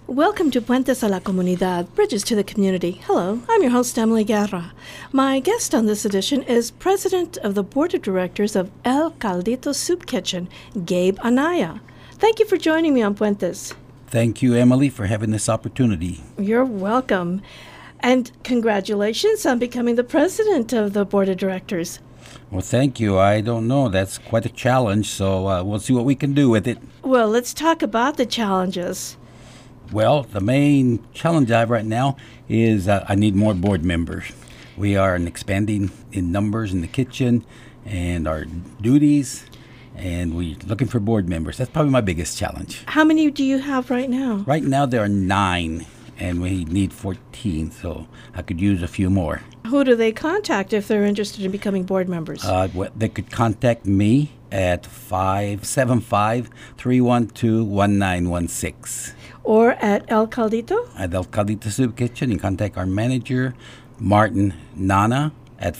Welcome to Puentes a la Comunidad, Bridges to the Community. Hello, I'm your host, Emily Guerra. My guest on this edition is President of the Board of Directors of El Caldito Soup Kitchen, Gabe Anaya. Thank you for joining me on Puentes. Thank you, Emily, for having this opportunity. You're welcome. And congratulations on becoming the President of the Board of Directors. Well, thank you. I don't know. That's quite a challenge, so we'll see what we can do with it. Well, let's talk about the challenges. Well, the main challenge I have right now is I need more board members. We are expanding in numbers in the kitchen and our duties, and we're looking for board members. That's probably my biggest challenge. How many do you have right now? Right now there are 9, and we need 14, so I could use a few more. Who do they contact if they're interested in becoming board members? They could contact me at 575-312-1916. Or at El Caldito? At El Caldito Soup Kitchen. You can contact our manager, Martin Nana, at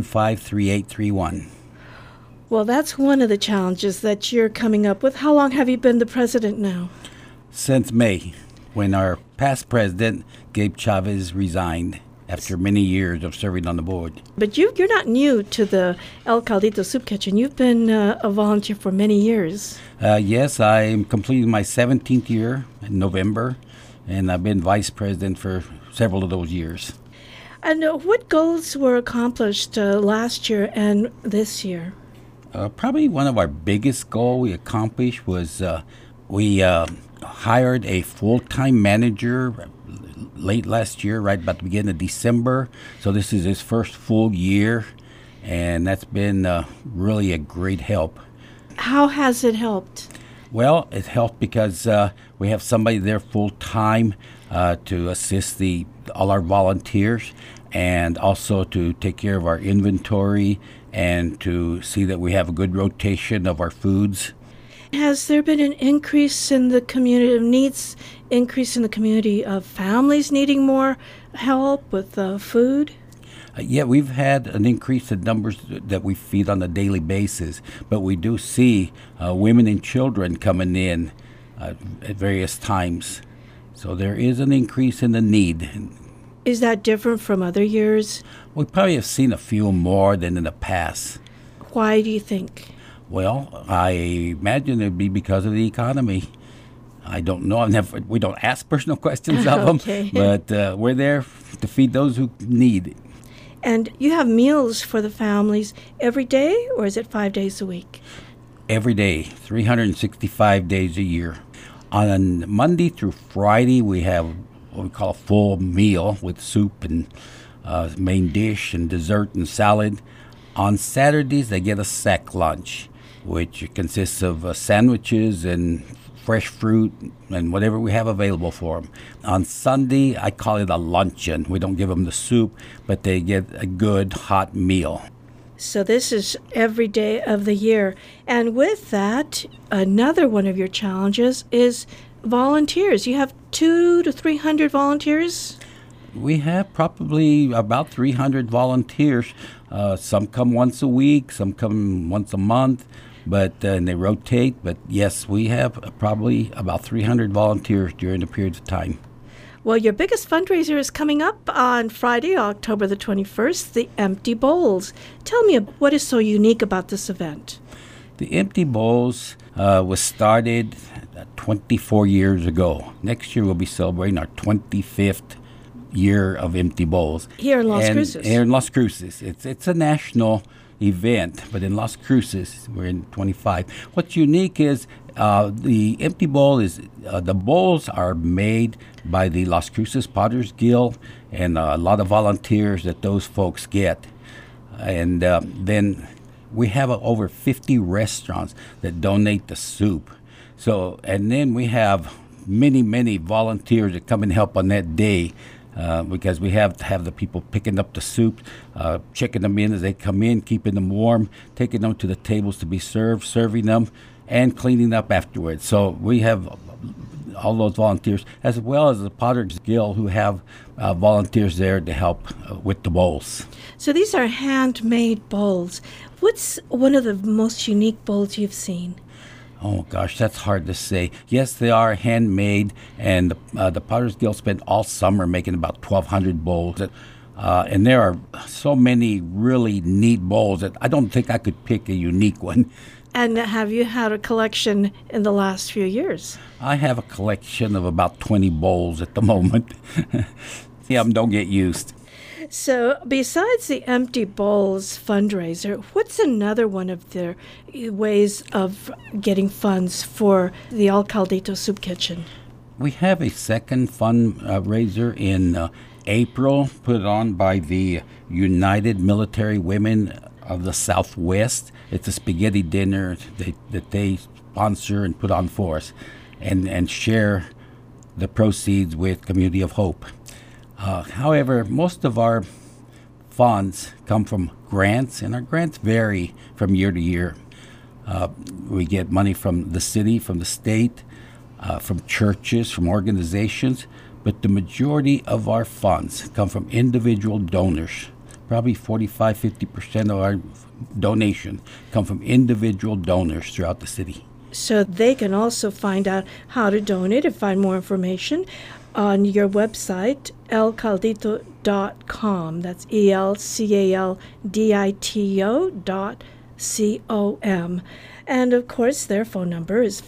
525-3831. Well, that's one of the challenges that you're coming up with. How long have you been the president now? Since May, when our past president, Gabe Chavez, resigned after many years of serving on the board. But you're not new to the El Caldito Soup Kitchen. You've been a volunteer for many years. Yes, I'm completing my 17th year in November, and I've been vice president for several of those years. And what goals were accomplished last year and this year? Probably one of our biggest goals we accomplished was we hired a full-time manager late last year, right about the beginning of December. So this is his first full year, and that's been really a great help. How has it helped? Well, it helped because we have somebody there full-time to assist all our volunteers, and also to take care of our inventory and to see that we have a good rotation of our foods. Has there been an increase in the community of needs, increase in the community of families needing more help with food? Yeah, we've had an increase in numbers that we feed on a daily basis, but we do see women and children coming in at various times. So there is an increase in the need. Is that different from other years? We probably have seen a few more than in the past. Why do you think? Well, I imagine it'd be because of the economy. I don't know. We don't ask personal questions of Okay. them, but we're there to feed those who need. And you have meals for the families every day, or is it 5 days a week? Every day, 365 days a year. On Monday through Friday, we have what we call a full meal with soup and main dish and dessert and salad. On Saturdays, they get a sack lunch, which consists of sandwiches and fresh fruit and whatever we have available for them. On Sunday, I call it a luncheon. We don't give them the soup, but they get a good hot meal. So this is every day of the year. And with that, another one of your challenges is volunteers. You have 200 to 300 volunteers? We have probably about 300 volunteers. Some come once a week, some come once a month, and they rotate. But yes, we have probably about 300 volunteers during the period of time. Well, your biggest fundraiser is coming up on Friday, October the 21st, the Empty Bowls. Tell me what is so unique about this event. The Empty Bowls was started 24 years ago. Next year we'll be celebrating our 25th year of Empty Bowls. Here in Las Cruces. Here in Las Cruces. It's a national event, but in Las Cruces, we're in 25. What's unique is the Empty Bowl is, the bowls are made by the Las Cruces Potters Guild and a lot of volunteers that those folks get. And then we have over 50 restaurants that donate the soup. So, and then we have many, many volunteers that come and help on that day. Because we have to have the people picking up the soup, checking them in as they come in, keeping them warm, taking them to the tables to be served, serving them, and cleaning up afterwards. So we have all those volunteers, as well as the Potters Guild, who have volunteers there to help with the bowls. So these are handmade bowls. What's one of the most unique bowls you've seen? Oh gosh, that's hard to say. Yes, they are handmade, and the Potter's Guild spent all summer making about 1,200 bowls. And there are so many really neat bowls that I don't think I could pick a unique one. And have you had a collection in the last few years? I have a collection of about 20 bowls at the moment. Yeah, don't get used. So, besides the Empty Bowls fundraiser, what's another one of their ways of getting funds for the El Caldito Soup Kitchen? We have a second fundraiser in April, put on by the United Military Women of the Southwest. It's a spaghetti dinner that they sponsor and put on for us, and share the proceeds with Community of Hope. However, most of our funds come from grants, and our grants vary from year to year. We get money from the city, from the state, from churches, from organizations, but the majority of our funds come from individual donors. Probably 45-50% of our donation come from individual donors throughout the city. So they can also find out how to donate and find more information on your website, elcaldito.com. That's elcaldito.com. And of course, their phone number is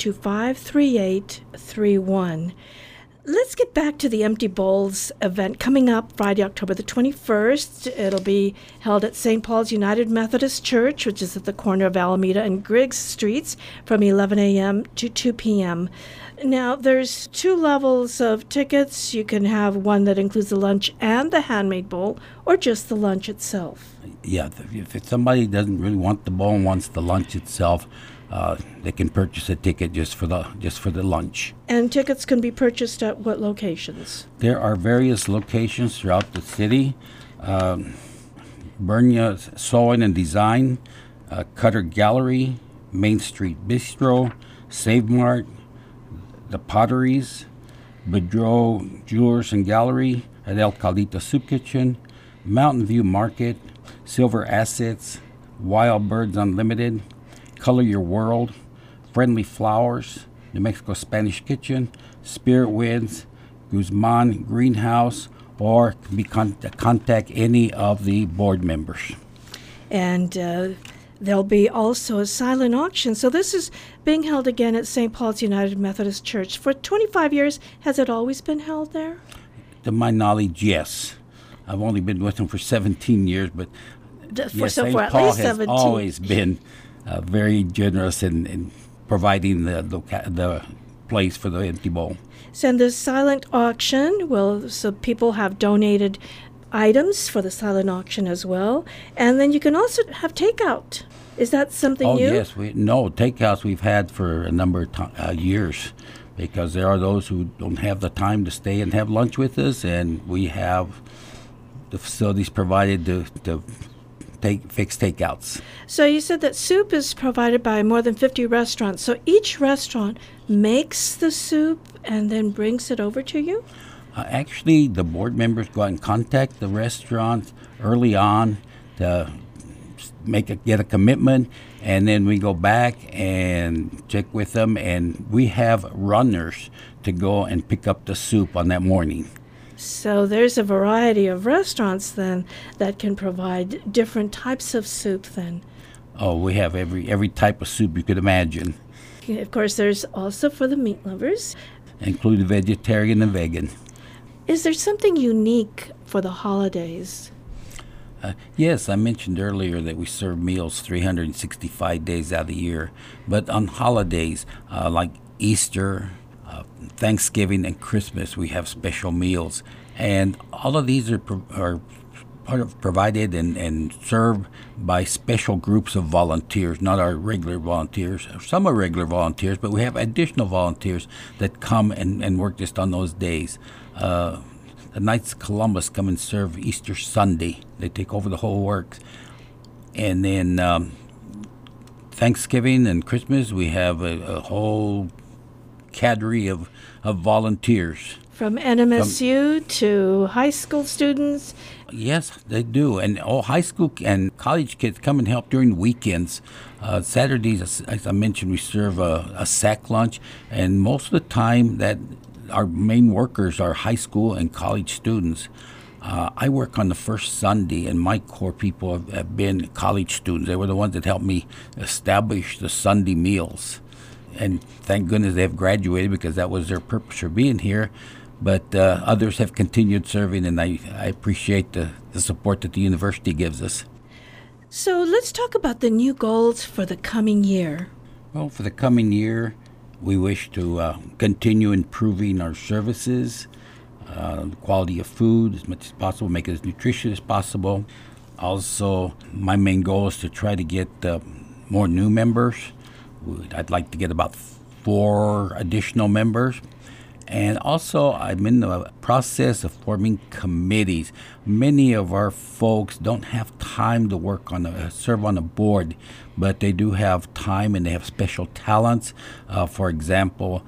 525-3831. Let's get back to the Empty Bowls event coming up Friday, October the 21st. It'll be held at St. Paul's United Methodist Church, which is at the corner of Alameda and Griggs Streets, from 11 a.m. to 2 p.m. Now, there's 2 levels of tickets. You can have one that includes the lunch and the handmade bowl, or just the lunch itself. Yeah, if somebody doesn't really want the bowl and wants the lunch itself, they can purchase a ticket just for the lunch. And tickets can be purchased at what locations? There are various locations throughout the city. Bernia Sewing and Design, Cutter Gallery, Main Street Bistro, Save Mart, the Potteries, Bedreau Jewelers and Gallery at El Caldito Soup Kitchen, Mountain View Market, Silver Assets, Wild Birds Unlimited, Color Your World, Friendly Flowers, New Mexico Spanish Kitchen, Spirit Winds, Guzman Greenhouse, or contact any of the board members. And there'll be also a silent auction. So this is being held again at St. Paul's United Methodist Church. For 25 years, has it always been held there? To my knowledge, yes. I've only been with them for 17 years, but yes, St. Paul has always been very generous in providing the place for the Empty Bowl. So in the silent auction, so people have donated items for the silent auction as well. And then you can also have takeout. Is that something new? Oh, yes. Takeouts we've had for a number of years, because there are those who don't have the time to stay and have lunch with us, and we have the facilities provided to fix takeouts. So you said that soup is provided by more than 50 restaurants. So each restaurant makes the soup and then brings it over to you? Actually, the board members go out and contact the restaurants early on to get a commitment, and then we go back and check with them, and we have runners to go and pick up the soup on that morning. So there's a variety of restaurants then that can provide different types of soup then. Oh, we have every type of soup you could imagine. Of course, there's also for the meat lovers. Including vegetarian and vegan. Is there something unique for the holidays? Yes, I mentioned earlier that we serve meals 365 days out of the year. But on holidays like Easter, Thanksgiving, and Christmas, we have special meals. And all of these are provided and served by special groups of volunteers, not our regular volunteers. Some are regular volunteers, but we have additional volunteers that come and work just on those days. The Knights of Columbus come and serve Easter Sunday. They take over the whole works. And then Thanksgiving and Christmas, we have a whole cadre of volunteers. From NMSU to high school students. Yes, they do. And all high school and college kids come and help during the weekends. Saturdays, as I mentioned, we serve a sack lunch. And most of the time that our main workers are high school and college students. I work on the first Sunday, and my core people have been college students. They were the ones that helped me establish the Sunday meals. And thank goodness they've graduated because that was their purpose for being here. But others have continued serving, and I appreciate the support that the university gives us. So let's talk about the new goals for the coming year. Well, for the coming year, we wish to continue improving our services, the quality of food as much as possible, make it as nutritious as possible. Also, my main goal is to try to get more new members. I'd like to get about 4 additional members. And also, I'm in the process of forming committees. Many of our folks don't have time to work serve on a board, but they do have time and they have special talents. For example,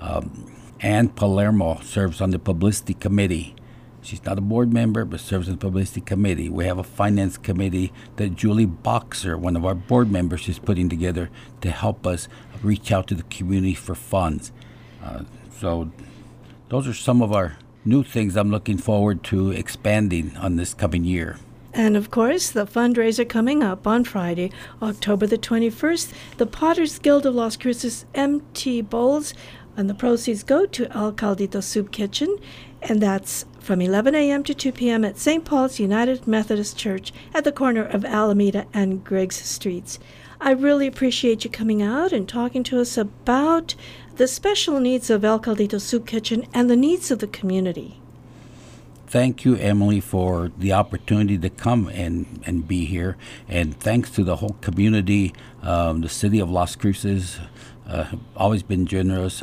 Ann Palermo serves on the publicity committee. She's not a board member, but serves on the publicity committee. We have a finance committee that Julie Boxer, one of our board members, is putting together to help us reach out to the community for funds. So those are some of our new things I'm looking forward to expanding on this coming year. And of course, the fundraiser coming up on Friday, October the 21st, the Potters Guild of Las Cruces Empty Bowls, and the proceeds go to El Caldito Soup Kitchen, and that's from 11 a.m. to 2 p.m. at St. Paul's United Methodist Church at the corner of Alameda and Griggs Streets. I really appreciate you coming out and talking to us about the special needs of El Caldito Soup Kitchen and the needs of the community. Thank you, Emily, for the opportunity to come and be here. And thanks to the whole community, the city of Las Cruces have always been generous.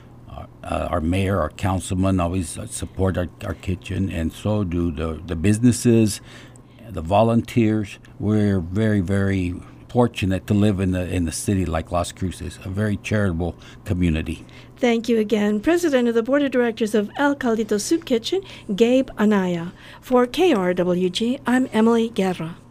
Our mayor, our councilman always support our kitchen, and so do the businesses, the volunteers. We're very, very fortunate to live in the city like Las Cruces, a very charitable community. Thank you again, President of the Board of Directors of El Caldito Soup Kitchen, Gabe Anaya. For KRWG, I'm Emily Guerra.